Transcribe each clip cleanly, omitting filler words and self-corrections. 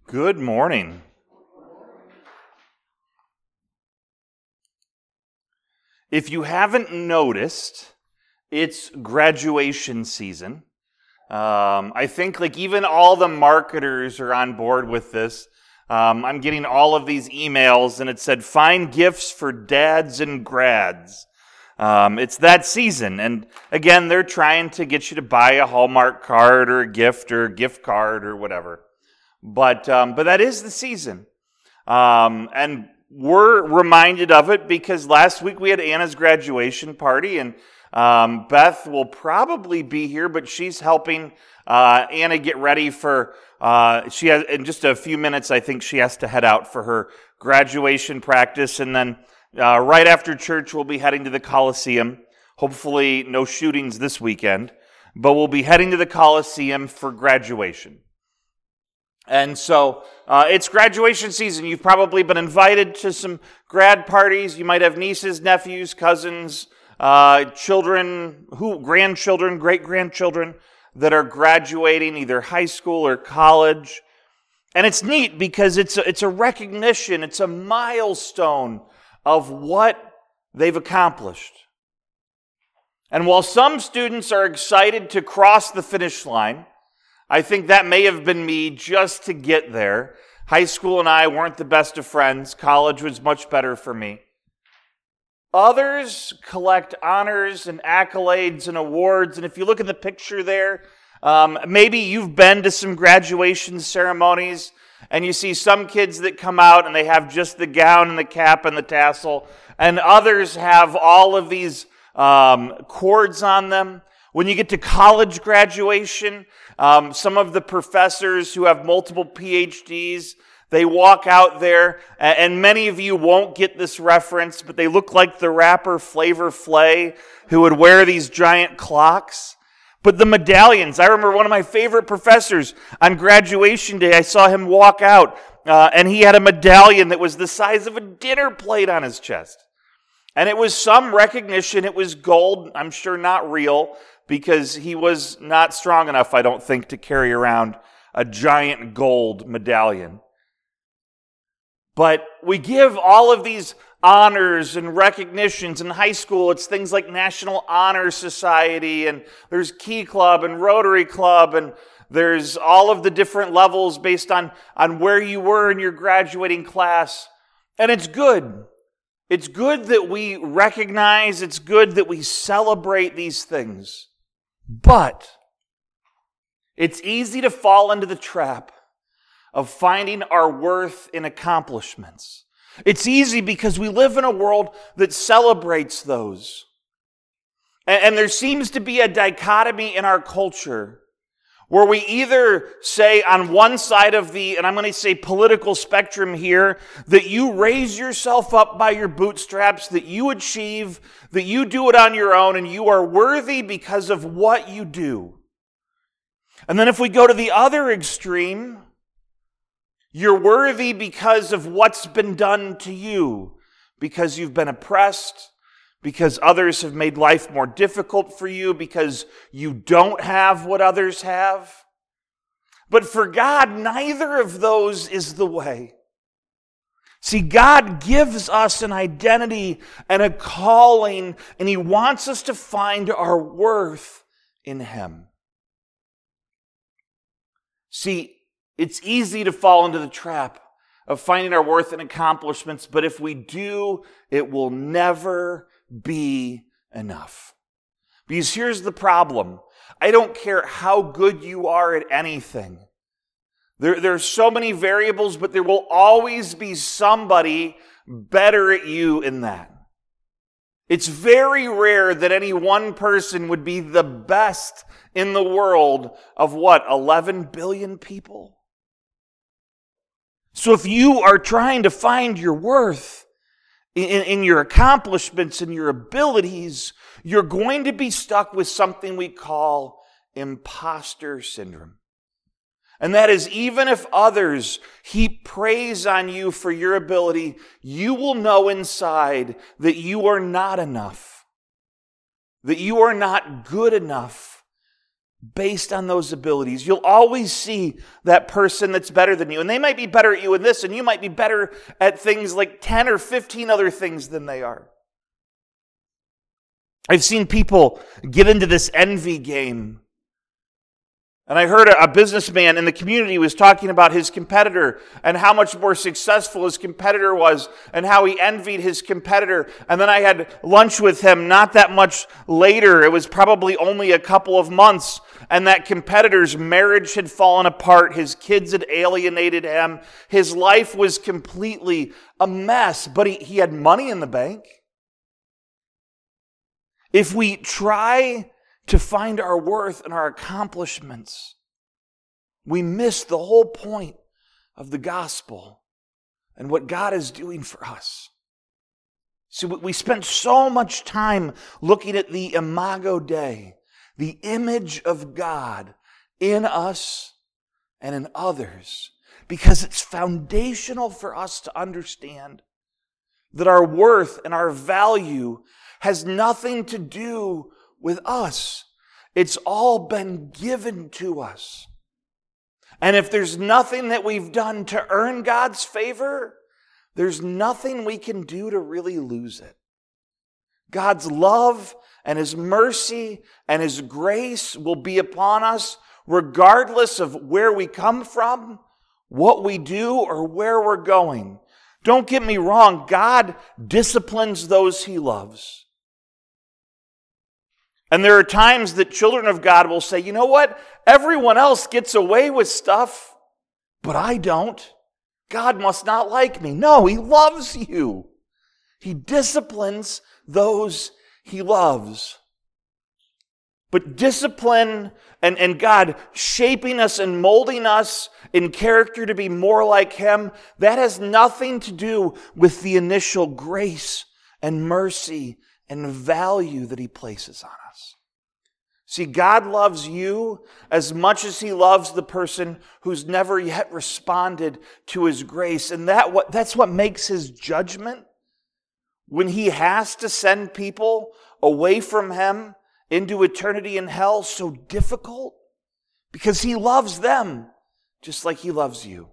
Good morning. If you haven't noticed, it's graduation season. I think even all the marketers are on board with this. I'm getting all of these emails and it said, find gifts for dads and grads. It's that season. And again, they're trying to get you to buy a Hallmark card or a gift card or whatever. But that is the season. And we're reminded of it because last week we had Anna's graduation party, and Beth will probably be here, but she's helping Anna get ready for, she has, in just a few minutes, I think she has to head out for her graduation practice, and then right after church we'll be heading to the Coliseum. Hopefully no shootings this weekend, but we'll be heading to the Coliseum for graduation. And so it's graduation season. You've probably been invited to some grad parties. You might have nieces, nephews, cousins, children, grandchildren, great-grandchildren that are graduating either high school or college. And it's neat because it's a recognition, it's a milestone of what they've accomplished. And while some students are excited to cross the finish line, I think that may have been me just to get there. High school and I weren't the best of friends. College was much better for me. Others collect honors and accolades and awards. And if you look at the picture there, maybe you've been to some graduation ceremonies and you see some kids that come out and they have just the gown and the cap and the tassel. And others have all of these cords on them. When you get to college graduation, some of the professors who have multiple PhDs, they walk out there, and many of you won't get this reference, but they look like the rapper Flavor Flav, who would wear these giant clocks. But the medallions, I remember one of my favorite professors on graduation day, I saw him walk out, and he had a medallion that was the size of a dinner plate on his chest. And it was some recognition, it was gold, I'm sure not real, because he was not strong enough, I don't think, to carry around a giant gold medallion. But we give all of these honors and recognitions. In high school, it's things like National Honor Society, and there's Key Club and Rotary Club, and there's all of the different levels based on where you were in your graduating class. And it's good. It's good that we recognize, it's good that we celebrate these things. But it's easy to fall into the trap of finding our worth in accomplishments. It's easy because we live in a world that celebrates those. And there seems to be a dichotomy in our culture where we either say on one side of the, and I'm going to say political spectrum here, that you raise yourself up by your bootstraps, that you achieve, that you do it on your own, and you are worthy because of what you do. And then if we go to the other extreme, you're worthy because of what's been done to you, because you've been oppressed, because others have made life more difficult for you, because you don't have what others have. But for God, neither of those is the way. See, God gives us an identity and a calling, and He wants us to find our worth in Him. See, it's easy to fall into the trap of finding our worth in accomplishments, but if we do, it will never be enough. Because here's the problem. I don't care how good you are at anything. There are so many variables, but there will always be somebody better at you in that. It's very rare that any one person would be the best in the world of 11 billion people? So if you are trying to find your worth in your accomplishments and your abilities, you're going to be stuck with something we call imposter syndrome. And that is, even if others heap praise on you for your ability, you will know inside that you are not enough, that you are not good enough, based on those abilities. You'll always see that person that's better than you. And they might be better at you in this, and you might be better at things like 10 or 15 other things than they are. I've seen people get into this envy game. And I heard a businessman in the community was talking about his competitor and how much more successful his competitor was and how he envied his competitor. And then I had lunch with him not that much later. It was probably only a couple of months. And that competitor's marriage had fallen apart. His kids had alienated him. His life was completely a mess. But he had money in the bank. If we try to find our worth and our accomplishments, we miss the whole point of the gospel and what God is doing for us. So we spent so much time looking at the Imago Dei, the image of God in us and in others, because it's foundational for us to understand that our worth and our value has nothing to do with us. It's all been given to us. And if there's nothing that we've done to earn God's favor, there's nothing we can do to really lose it. God's love and His mercy and His grace will be upon us regardless of where we come from, what we do, or where we're going. Don't get me wrong, God disciplines those He loves. And there are times that children of God will say, you know what? Everyone else gets away with stuff, but I don't. God must not like me. No, He loves you. He disciplines those He loves. But discipline and God shaping us and molding us in character to be more like Him, that has nothing to do with the initial grace and mercy and value that He places on us. See, God loves you as much as He loves the person who's never yet responded to His grace. And that's what makes His judgment, when He has to send people away from Him into eternity in hell, so difficult, because He loves them just like He loves you.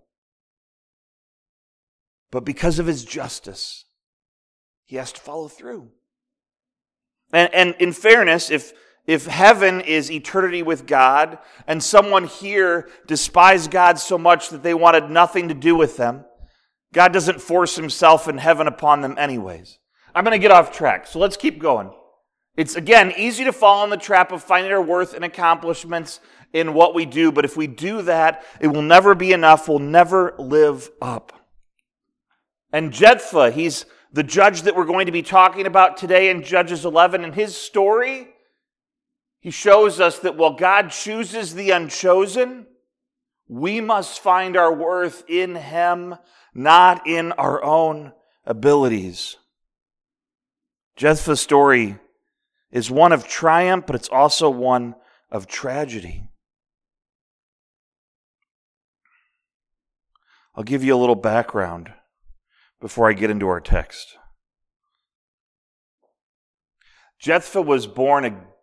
But because of His justice, He has to follow through. And in fairness, if heaven is eternity with God, and someone here despised God so much that they wanted nothing to do with them, God doesn't force Himself in heaven upon them anyways. I'm going to get off track, so let's keep going. It's, again, easy to fall in the trap of finding our worth and accomplishments in what we do, but if we do that, it will never be enough. We'll never live up. And Jephthah, he's the judge that we're going to be talking about today in Judges 11. In his story, he shows us that while God chooses the unchosen, we must find our worth in Him, not in our own abilities. Jephthah's story is one of triumph, but it's also one of tragedy. I'll give you a little background before I get into our text. Jephthah was born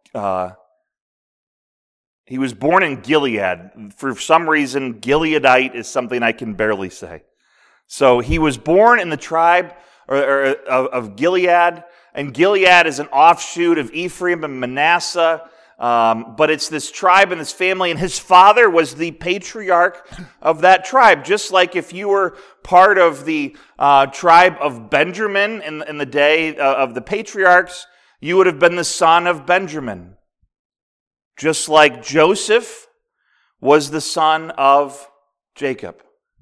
in Gilead. For some reason, Gileadite is something I can barely say. So he was born in the tribe of Gilead, and Gilead is an offshoot of Ephraim and Manasseh. But it's this tribe and this family, and his father was the patriarch of that tribe. Just like if you were part of the tribe of Benjamin in the day of the patriarchs, you would have been the son of Benjamin. Just like Joseph was the son of Jacob.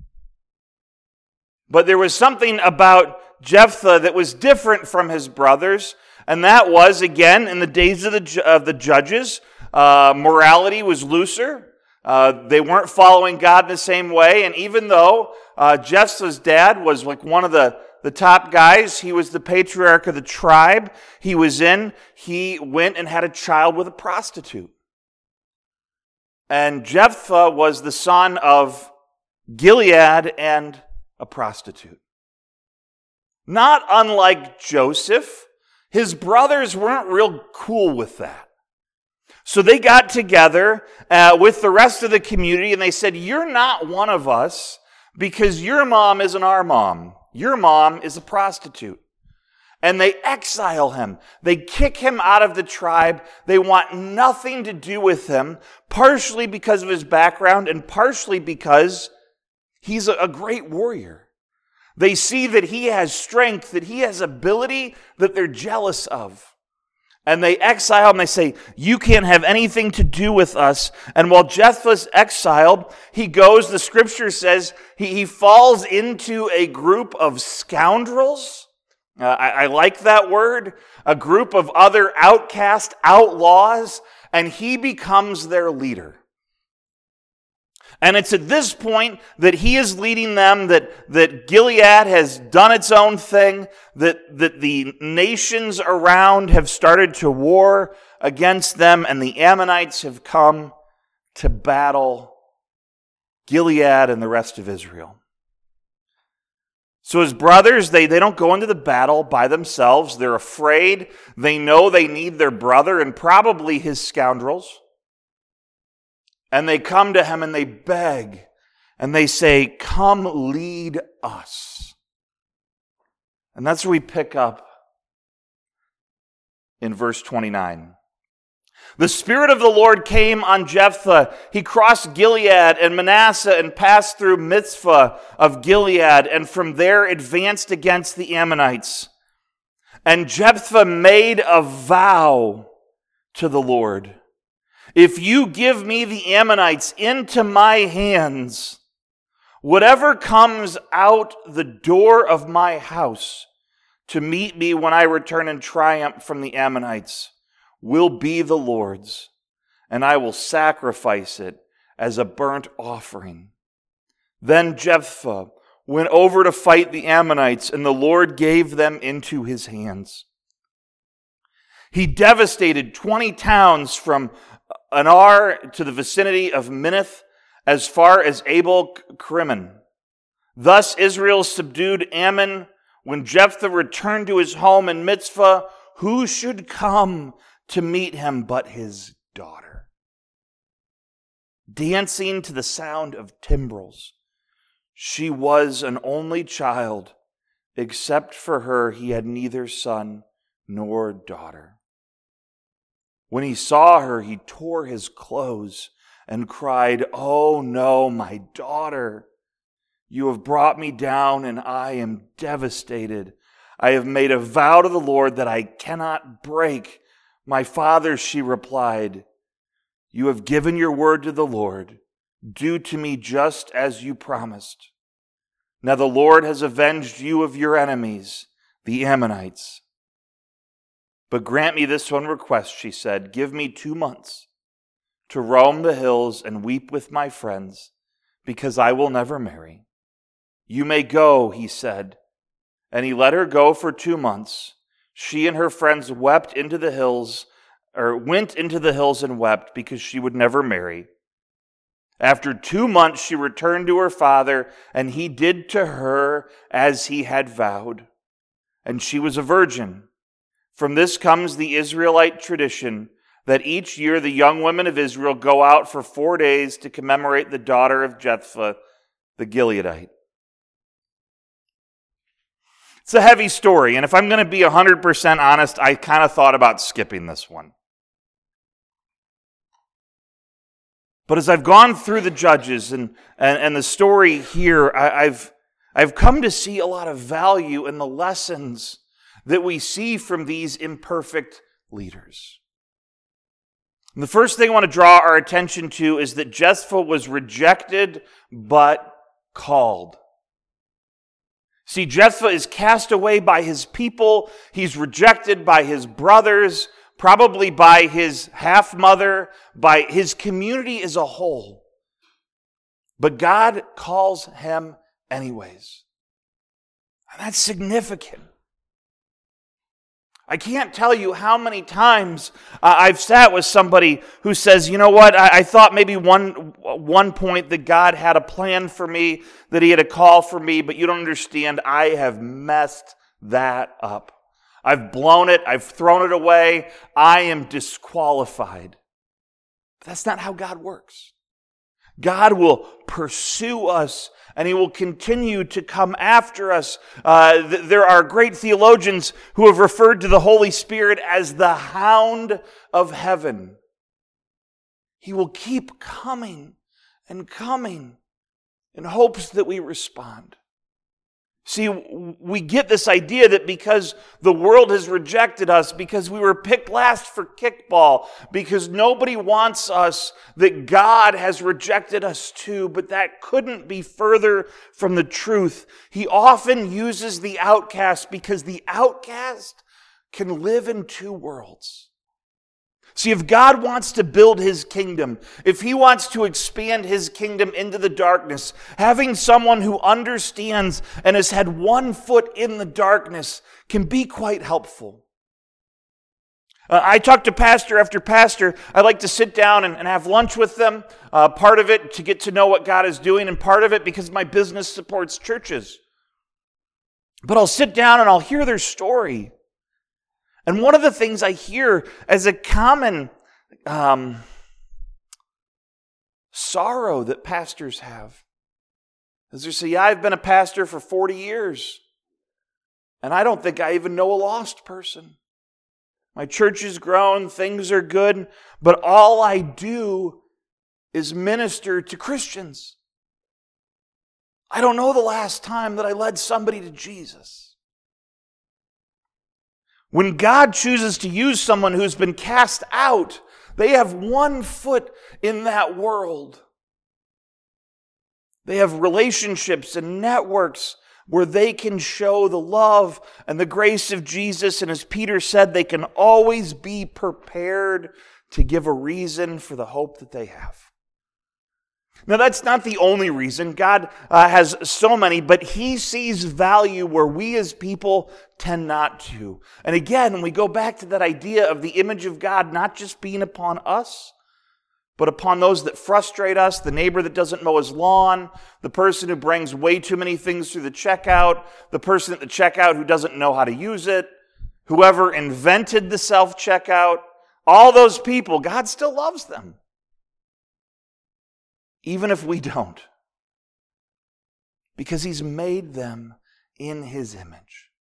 But there was something about Jephthah that was different from his brothers, and that was, again, in the days of the judges, morality was looser. They weren't following God in the same way, and even though Jephthah's dad was like one of the top guys, he was the patriarch of the tribe he went and had a child with a prostitute. And Jephthah was the son of Gilead and a prostitute. Not unlike Joseph, his brothers weren't real cool with that. So they got together with the rest of the community and they said, you're not one of us because your mom isn't our mom. Your mom is a prostitute. And they exile him. They kick him out of the tribe. They want nothing to do with him, partially because of his background and partially because he's a great warrior. They see that he has strength, that he has ability that they're jealous of. And they exile him. They say, you can't have anything to do with us. And while Jephthah's exiled, he goes, the scripture says, he falls into a group of scoundrels. I like that word. A group of other outcast outlaws. And he becomes their leader. And it's at this point that he is leading them, that Gilead has done its own thing, that the nations around have started to war against them, and the Ammonites have come to battle Gilead and the rest of Israel. So his brothers, they don't go into the battle by themselves. They're afraid. They know they need their brother and probably his scoundrels. And they come to him and they beg and they say, come lead us. And that's where we pick up in verse 29. The Spirit of the Lord came on Jephthah. He crossed Gilead and Manasseh and passed through Mizpah of Gilead and from there advanced against the Ammonites. And Jephthah made a vow to the Lord. If you give me the Ammonites into my hands, whatever comes out the door of my house to meet me when I return in triumph from the Ammonites will be the Lord's, and I will sacrifice it as a burnt offering. Then Jephthah went over to fight the Ammonites, and the Lord gave them into his hands. He devastated 20 towns from Anar to the vicinity of Minnith, as far as Abel Carmel. Thus Israel subdued Ammon. When Jephthah returned to his home in Mizpah, who should come to meet him but his daughter? Dancing to the sound of timbrels. She was an only child. Except for her, he had neither son nor daughter. When he saw her, he tore his clothes and cried, "Oh no, my daughter! You have brought me down and I am devastated. I have made a vow to the Lord that I cannot break." "My father," she replied, "you have given your word to the Lord. Do to me just as you promised. Now the Lord has avenged you of your enemies, the Ammonites. But grant me this one request," she said. "Give me 2 months to roam the hills and weep with my friends, because I will never marry." "You may go," he said. And he let her go for 2 months. She and her friends went into the hills and wept because she would never marry. After 2 months, she returned to her father, and he did to her as he had vowed. And she was a virgin. From this comes the Israelite tradition that each year the young women of Israel go out for 4 days to commemorate the daughter of Jephthah, the Gileadite. It's a heavy story, and if I'm going to be 100% honest, I kind of thought about skipping this one. But as I've gone through the Judges and the story here, I've come to see a lot of value in the lessons that we see from these imperfect leaders. And the first thing I want to draw our attention to is that Jephthah was rejected but called. See, Jephthah is cast away by his people. He's rejected by his brothers, probably by his half-mother, by his community as a whole. But God calls him anyways. And that's significant. I can't tell you how many times I've sat with somebody who says, "You know what, I thought maybe one point that God had a plan for me, that he had a call for me, but you don't understand, I have messed that up. I've blown it, I've thrown it away, I am disqualified." But that's not how God works. God will pursue us, and He will continue to come after us. There are great theologians who have referred to the Holy Spirit as the hound of heaven. He will keep coming and coming in hopes that we respond. See, we get this idea that because the world has rejected us, because we were picked last for kickball, because nobody wants us, that God has rejected us too. But that couldn't be further from the truth. He often uses the outcast because the outcast can live in two worlds. See, if God wants to build His kingdom, if He wants to expand His kingdom into the darkness, having someone who understands and has had one foot in the darkness can be quite helpful. I talk to pastor after pastor. I like to sit down and have lunch with them. Part of it to get to know what God is doing, and part of it because my business supports churches. But I'll sit down and I'll hear their story. And one of the things I hear as a common sorrow that pastors have is they say, yeah, I've been a pastor for 40 years, and I don't think I even know a lost person. My church has grown, things are good, but all I do is minister to Christians. I don't know the last time that I led somebody to Jesus. When God chooses to use someone who's been cast out, they have one foot in that world. They have relationships and networks where they can show the love and the grace of Jesus. And as Peter said, they can always be prepared to give a reason for the hope that they have. Now, that's not the only reason. God has so many, but He sees value where we as people tend not to. And again, we go back to that idea of the image of God not just being upon us, but upon those that frustrate us, the neighbor that doesn't mow his lawn, the person who brings way too many things through the checkout, the person at the checkout who doesn't know how to use it, whoever invented the self-checkout. All those people, God still loves them. Even if we don't. Because He's made them in His image.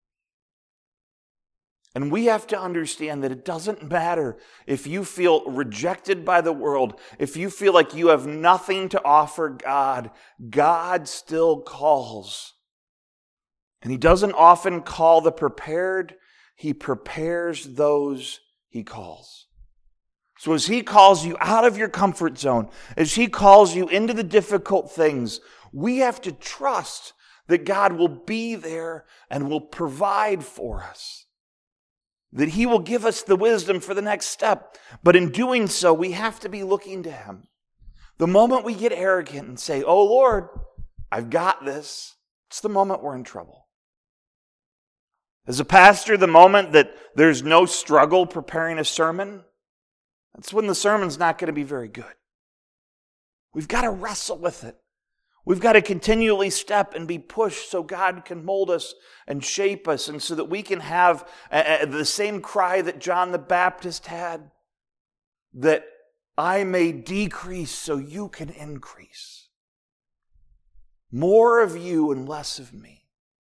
And we have to understand that it doesn't matter if you feel rejected by the world, if you feel like you have nothing to offer God, God still calls. And He doesn't often call the prepared, He prepares those He calls. So as He calls you out of your comfort zone, as He calls you into the difficult things, we have to trust that God will be there and will provide for us. That He will give us the wisdom for the next step. But in doing so, we have to be looking to Him. The moment we get arrogant and say, oh Lord, I've got this, it's the moment we're in trouble. As a pastor, the moment that there's no struggle preparing a sermon, that's when the sermon's not going to be very good. We've got to wrestle with it. We've got to continually step and be pushed so God can mold us and shape us, and so that we can have the same cry that John the Baptist had, that I may decrease so you can increase. More of you and less of me.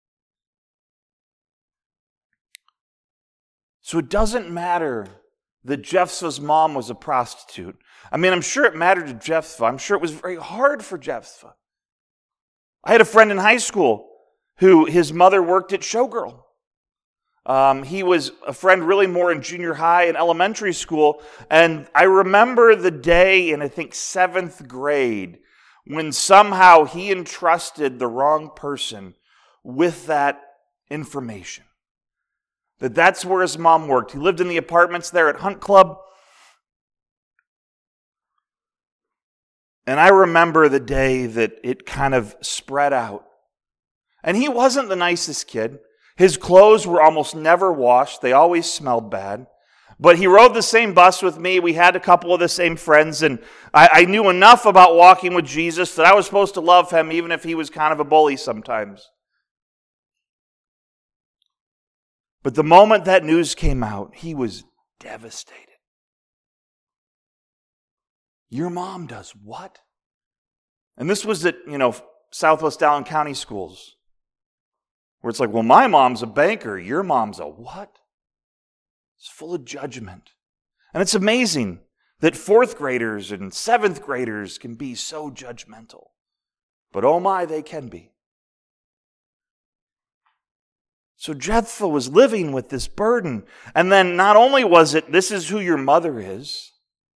So it doesn't matter that Jephthah's mom was a prostitute. I mean, I'm sure it mattered to Jephthah. I'm sure it was very hard for Jephthah. I had a friend in high school who his mother worked at Showgirl. He was a friend really more in junior high and elementary school. And I remember the day in, I think, 7th grade when somehow he entrusted the wrong person with that information. That's where his mom worked. He lived in the apartments there at Hunt Club. And I remember the day that it kind of spread out. And he wasn't the nicest kid. His clothes were almost never washed. They always smelled bad. But he rode the same bus with me. We had a couple of the same friends. And I knew enough about walking with Jesus that I was supposed to love him even if he was kind of a bully sometimes. But the moment that news came out, he was devastated. Your mom does what? And this was at, Southwest Allen County schools, where it's like, well, my mom's a banker. Your mom's a what? It's full of judgment. And it's amazing that 4th graders and 7th graders can be so judgmental. But oh my, they can be. So Jephthah was living with this burden. And then not only was it, this is who your mother is,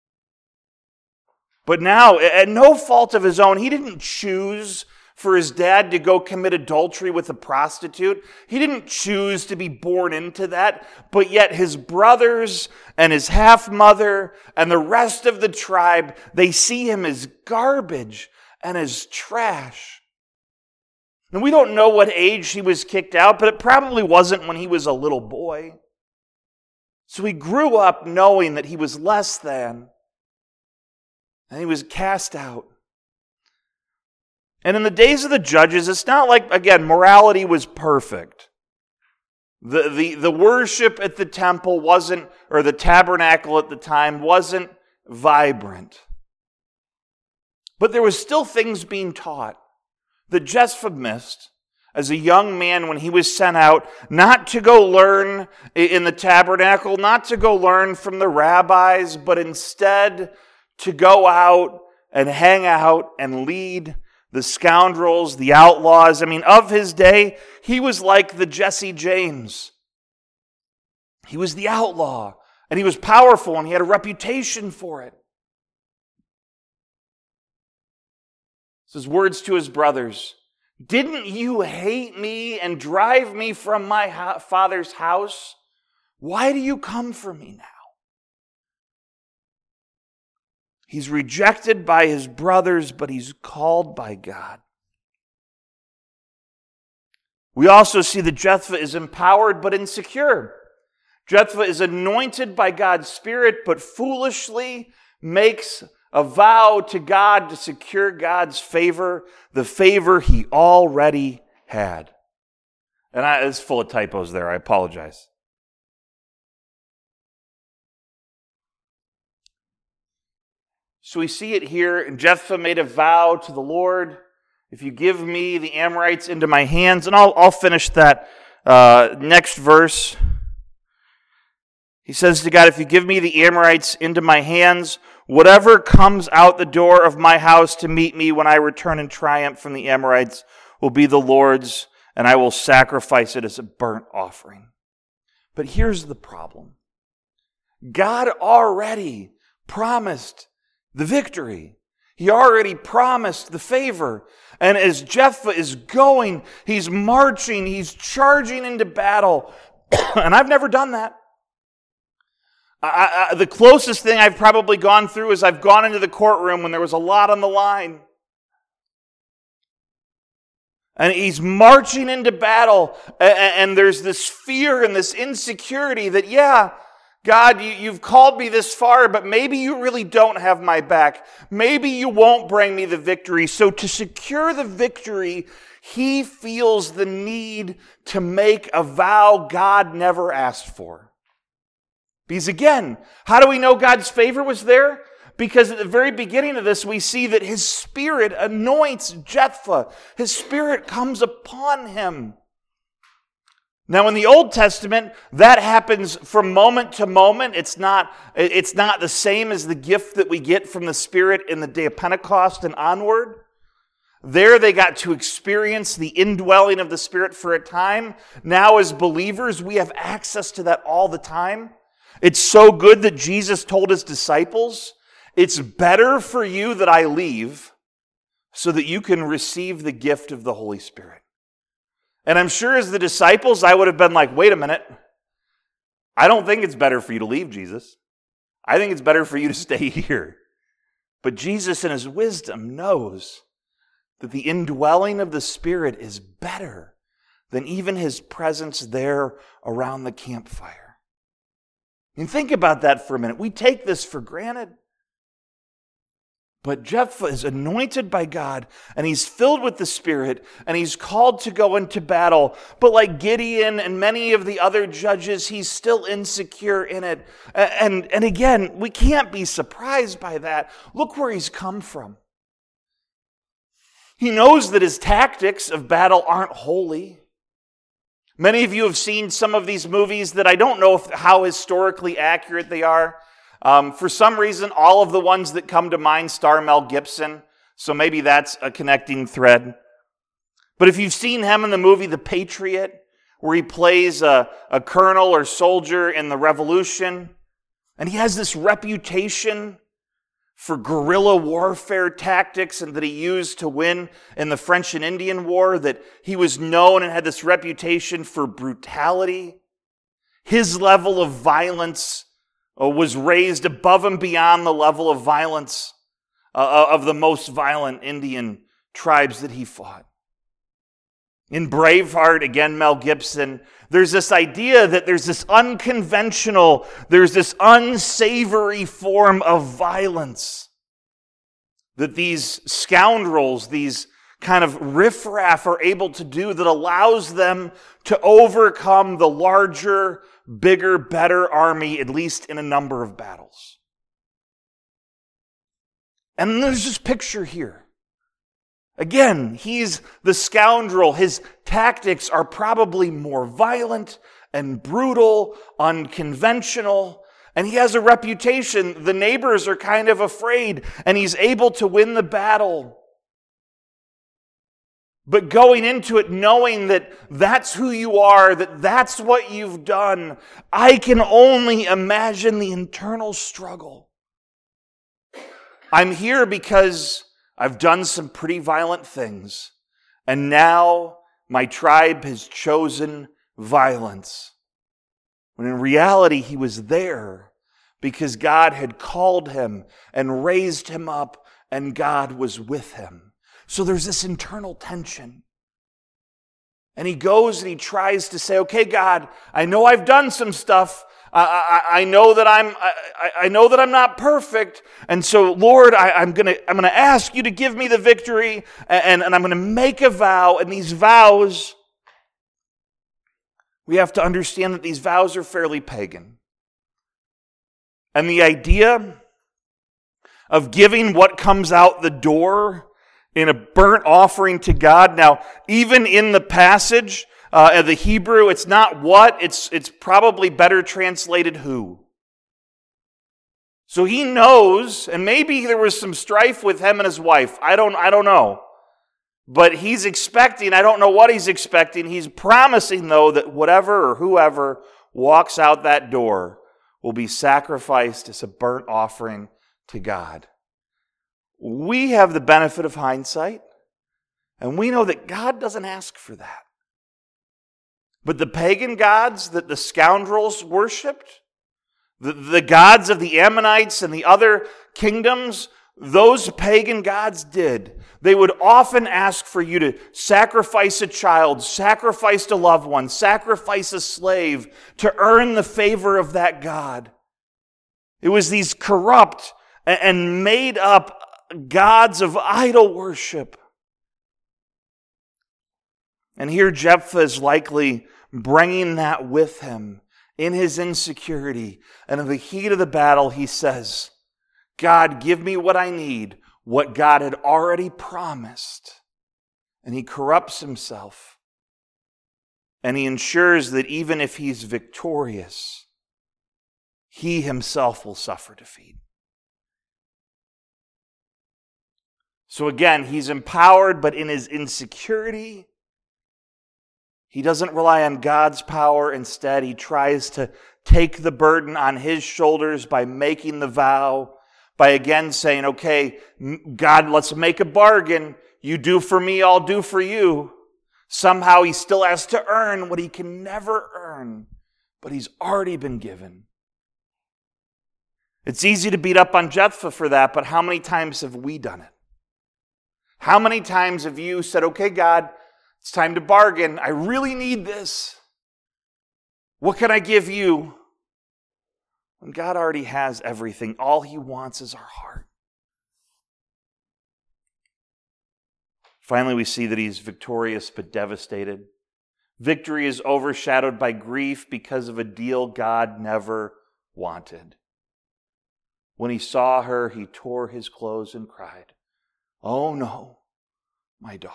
but now, at no fault of his own, he didn't choose for his dad to go commit adultery with a prostitute. He didn't choose to be born into that, but yet his brothers and his half-mother and the rest of the tribe, they see him as garbage and as trash. And we don't know what age he was kicked out, but it probably wasn't when he was a little boy. So he grew up knowing that he was less than, and he was cast out. And in the days of the judges, it's not like, again, morality was perfect. The worship at the temple wasn't, or the tabernacle at the time wasn't vibrant. But there was still things being taught that Jephthah missed as a young man when he was sent out, not to go learn in the tabernacle, not to go learn from the rabbis, but instead to go out and hang out and lead the scoundrels, the outlaws. Of his day, he was like the Jesse James. He was the outlaw, and he was powerful, and he had a reputation for it. His words to his brothers, "Didn't you hate me and drive me from my father's house? Why do you come for me now?" He's rejected by his brothers, but he's called by God. We also see that Jephthah is empowered but insecure. Jephthah is anointed by God's Spirit, but foolishly makes a vow to God to secure God's favor, the favor he already had. And it's full of typos there, I apologize. So we see it here, and Jephthah made a vow to the Lord, "If you give me the Amorites into my hands," and I'll finish that next verse. He says to God, "If you give me the Amorites into my hands, whatever comes out the door of my house to meet me when I return in triumph from the Amorites will be the Lord's, and I will sacrifice it as a burnt offering." But here's the problem. God already promised the victory. He already promised the favor. And as Jephthah is going, he's marching, he's charging into battle. And I've never done that. The closest thing I've probably gone through is I've gone into the courtroom when there was a lot on the line. And he's marching into battle, and there's this fear and this insecurity that, yeah, God, you've called me this far, but maybe you really don't have my back. Maybe you won't bring me the victory. So to secure the victory, he feels the need to make a vow God never asked for. Because again, how do we know God's favor was there? Because at the very beginning of this, we see that his Spirit anoints Jephthah. His Spirit comes upon him. Now, in the Old Testament, that happens from moment to moment. It's not the same as the gift that we get from the Spirit in the day of Pentecost and onward. There they got to experience the indwelling of the Spirit for a time. Now, as believers, we have access to that all the time. It's so good that Jesus told his disciples, "It's better for you that I leave so that you can receive the gift of the Holy Spirit." And I'm sure as the disciples, I would have been like, "Wait a minute. I don't think it's better for you to leave, Jesus. I think it's better for you to stay here." But Jesus in his wisdom knows that the indwelling of the Spirit is better than even his presence there around the campfire. And think about that for a minute. We take this for granted. But Jephthah is anointed by God, and he's filled with the Spirit, and he's called to go into battle. But like Gideon and many of the other judges, he's still insecure in it. And again, we can't be surprised by that. Look where he's come from. He knows that his tactics of battle aren't holy. Many of you have seen some of these movies that I don't know how historically accurate they are. For some reason, all of the ones that come to mind star Mel Gibson, so maybe that's a connecting thread. But if you've seen him in the movie The Patriot, where he plays a colonel or soldier in the Revolution, and he has this reputation for guerrilla warfare tactics and that he used to win in the French and Indian War, that he was known and had this reputation for brutality. His level of violence was raised above and beyond the level of violence of the most violent Indian tribes that he fought. In Braveheart, again, Mel Gibson, there's this idea that there's this unconventional, there's this unsavory form of violence that these scoundrels, these kind of riffraff are able to do that allows them to overcome the larger, bigger, better army, at least in a number of battles. And there's this picture here. Again, he's the scoundrel. His tactics are probably more violent and brutal, unconventional, and he has a reputation. The neighbors are kind of afraid, and he's able to win the battle. But going into it knowing that that's who you are, that that's what you've done, I can only imagine the internal struggle. I'm here because I've done some pretty violent things, and now my tribe has chosen violence. When in reality, he was there because God had called him and raised him up, and God was with him. So there's this internal tension. And he goes and he tries to say, okay, God, I know I've done some stuff. I know that I'm not perfect. And so, Lord, I'm gonna ask you to give me the victory, and I'm gonna make a vow. And these vows, we have to understand that these vows are fairly pagan. And the idea of giving what comes out the door in a burnt offering to God. Now, even in the passage, the Hebrew, it's not what, it's probably better translated who. So he knows, and maybe there was some strife with him and his wife. I don't know. But he's expecting, I don't know what he's expecting. He's promising, though, that whatever or whoever walks out that door will be sacrificed as a burnt offering to God. We have the benefit of hindsight, and we know that God doesn't ask for that. But the pagan gods that the scoundrels worshipped, the gods of the Ammonites and the other kingdoms, those pagan gods did. They would often ask for you to sacrifice a child, sacrifice a loved one, sacrifice a slave to earn the favor of that god. It was these corrupt and made up gods of idol worship. And here Jephthah is likely bringing that with him in his insecurity. And in the heat of the battle, he says, God, give me what I need, what God had already promised. And he corrupts himself. And he ensures that even if he's victorious, he himself will suffer defeat. So again, he's empowered, but in his insecurity, he doesn't rely on God's power. Instead, he tries to take the burden on his shoulders by making the vow, by again saying, okay, God, let's make a bargain. You do for me, I'll do for you. Somehow he still has to earn what he can never earn, but he's already been given. It's easy to beat up on Jephthah for that, but how many times have we done it? How many times have you said, okay, God, it's time to bargain. I really need this. What can I give you? When God already has everything, all he wants is our heart. Finally, we see that he's victorious but devastated. Victory is overshadowed by grief because of a deal God never wanted. When he saw her, he tore his clothes and cried, "Oh no, my daughter."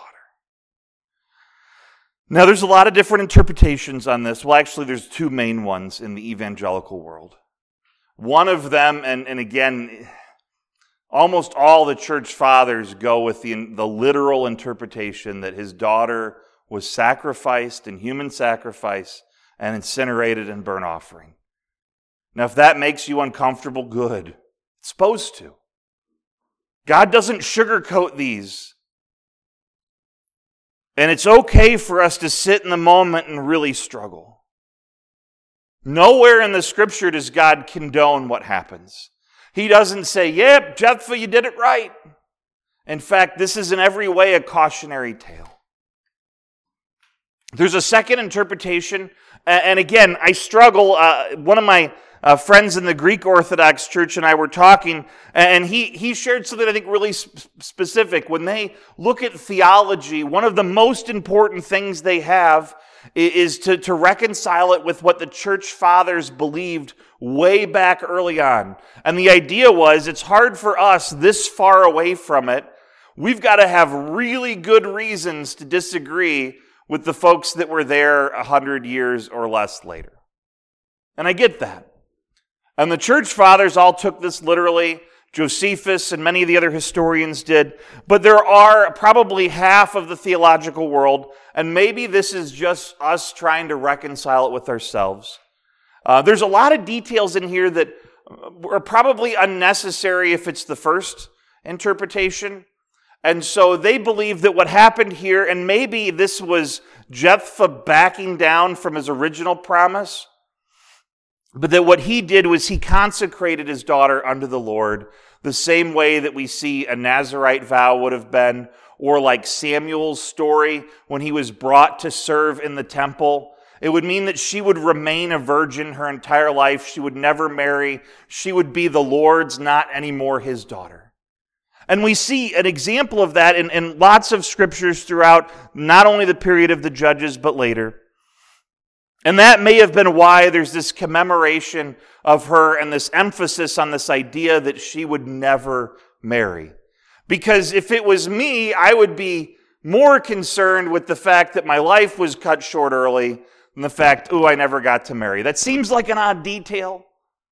Now, there's a lot of different interpretations on this. Well, actually, there's two main ones in the evangelical world. One of them, and again, almost all the church fathers go with the literal interpretation that his daughter was sacrificed in human sacrifice and incinerated in burnt offering. Now, if that makes you uncomfortable, good. It's supposed to. God doesn't sugarcoat these. And it's okay for us to sit in the moment and really struggle. Nowhere in the Scripture does God condone what happens. He doesn't say, "Yep, Jephthah, you did it right." In fact, this is in every way a cautionary tale. There's a second interpretation, and again, I struggle. One of my friends in the Greek Orthodox Church and I were talking, and he shared something I think really specific. When they look at theology, one of the most important things they have is to reconcile it with what the church fathers believed way back early on. And the idea was, it's hard for us this far away from it. We've got to have really good reasons to disagree with the folks that were there 100 years or less later. And I get that. And the church fathers all took this literally. Josephus and many of the other historians did. But there are probably half of the theological world, and maybe this is just us trying to reconcile it with ourselves. There's a lot of details in here that are probably unnecessary if it's the first interpretation. And so they believe that what happened here, and maybe this was Jephthah backing down from his original promise, but that what he did was he consecrated his daughter unto the Lord, the same way that we see a Nazirite vow would have been, or like Samuel's story when he was brought to serve in the temple. It would mean that she would remain a virgin her entire life. She would never marry. She would be the Lord's, not anymore his daughter. And we see an example of that in lots of scriptures throughout not only the period of the Judges, but later. And that may have been why there's this commemoration of her and this emphasis on this idea that she would never marry. Because if it was me, I would be more concerned with the fact that my life was cut short early than the fact, I never got to marry. That seems like an odd detail,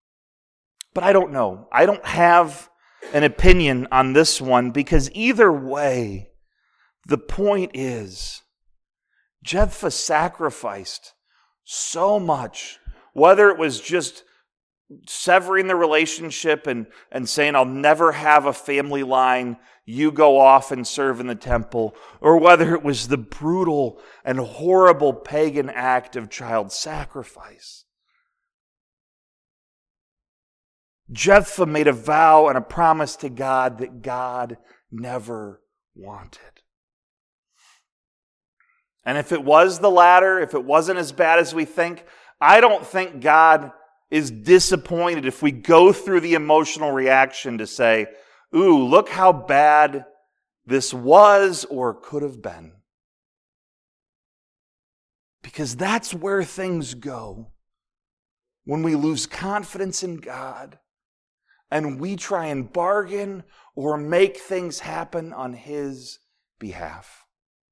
but I don't know. I don't have an opinion on this one, because either way, the point is, Jephthah sacrificed so much, whether it was just severing the relationship and saying, "I'll never have a family line, you go off and serve in the temple," or whether it was the brutal and horrible pagan act of child sacrifice. Jephthah made a vow and a promise to God that God never wanted. And if it was the latter, if it wasn't as bad as we think, I don't think God is disappointed if we go through the emotional reaction to say, look how bad this was or could have been. Because that's where things go when we lose confidence in God and we try and bargain or make things happen on His behalf.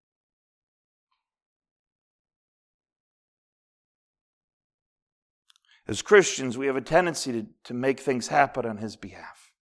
As Christians, we have a tendency to make things happen on His behalf.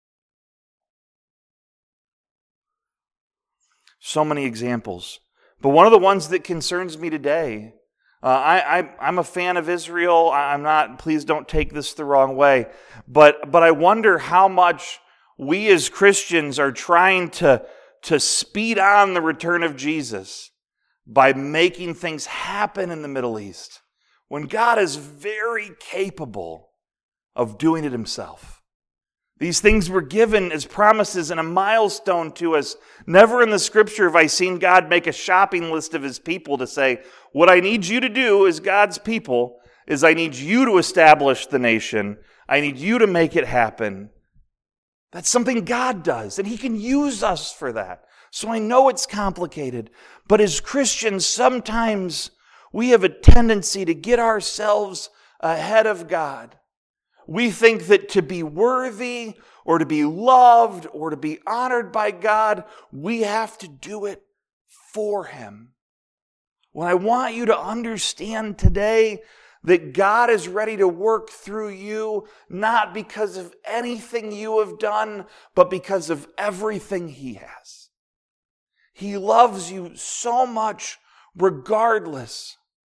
So many examples. But one of the ones that concerns me today, I'm a fan of Israel. I'm not, please don't take this the wrong way. But I wonder how much we as Christians are trying to speed on the return of Jesus by making things happen in the Middle East, when God is very capable of doing it Himself. These things were given as promises and a milestone to us. Never in the Scripture have I seen God make a shopping list of His people to say, what I need you to do as God's people is I need you to establish the nation. I need you to make it happen. That's something God does, and He can use us for that. So I know it's complicated. But as Christians, sometimes we have a tendency to get ourselves ahead of God. We think that to be worthy or to be loved or to be honored by God, we have to do it for Him. Well, I want you to understand today that God is ready to work through you, not because of anything you have done, but because of everything He has. He loves you so much regardless.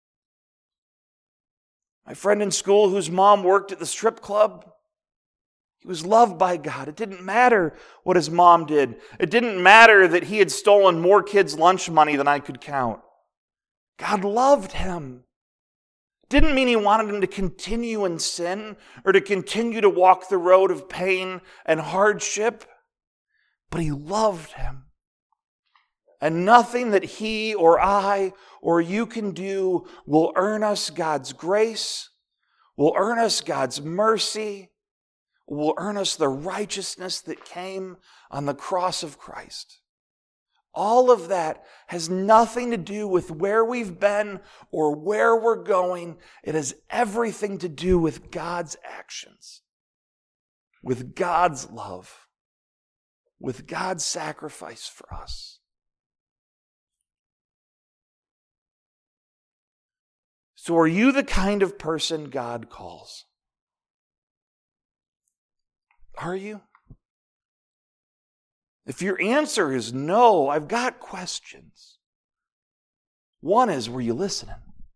My friend in school whose mom worked at the strip club, he was loved by God. It didn't matter what his mom did. It didn't matter that he had stolen more kids' lunch money than I could count. God loved him. Didn't mean He wanted him to continue in sin or to continue to walk the road of pain and hardship, but He loved him. And nothing that he or I or you can do will earn us God's grace, will earn us God's mercy, will earn us the righteousness that came on the cross of Christ. All of that has nothing to do with where we've been or where we're going. It has everything to do with God's actions, with God's love, with God's sacrifice for us. So are you the kind of person God calls? Are you? If your answer is no, I've got questions. One is, were you listening?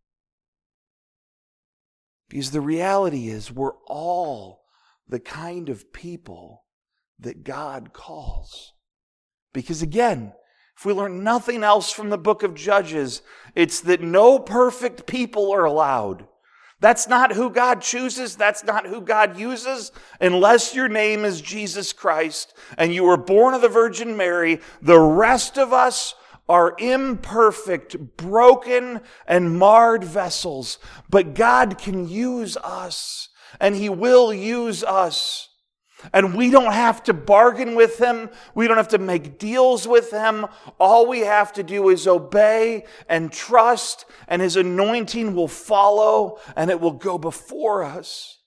Because the reality is, we're all the kind of people that God calls. Because again, if we learn nothing else from the book of Judges, it's that no perfect people are allowed. That's not who God chooses. That's not who God uses. Unless your name is Jesus Christ and you were born of the Virgin Mary, the rest of us are imperfect, broken, and marred vessels. But God can use us, and He will use us. And we don't have to bargain with Him. We don't have to make deals with Him. All we have to do is obey and trust, and His anointing will follow, and it will go before us.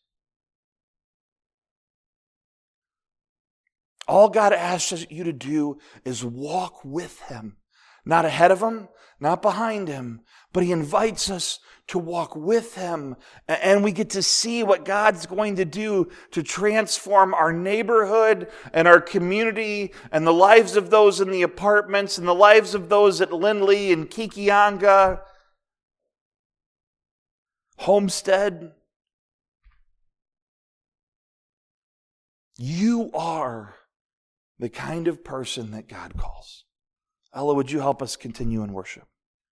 All God asks you to do is walk with Him. Not ahead of Him, not behind Him, but He invites us to walk with Him. And we get to see what God's going to do to transform our neighborhood and our community and the lives of those in the apartments and the lives of those at Lindley and Kikianga, Homestead. You are the kind of person that God calls. Ella, would you help us continue in worship?